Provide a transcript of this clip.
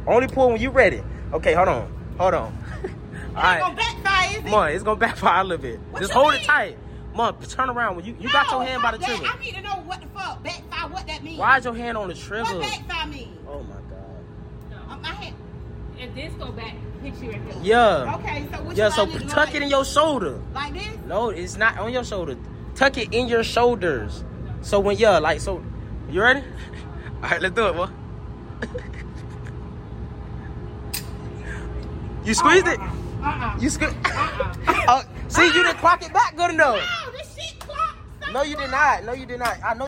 Only pull when you ready. Okay, hold on. All right. Gonna backfire, is it? Mom, it's gonna backfire a little bit. Just hold it tight. Mom, turn around. When you got your hand by the trigger. I need to know what the fuck backfire, what that means. Why is your hand on the trigger? What backfire mean? Oh my god. No. My hand. If this go back, hit you right here. Yeah. Okay, so what Yeah, you so want me to do, tuck it in your shoulder. Like this? No, it's not on your shoulder. Tuck it in your shoulders. So when you ready? All right, let's do it, boy. You squeezed it? You squeezed. Oh, see, you didn't clock it back good enough. No, this shit clocked. No, you did not. I know.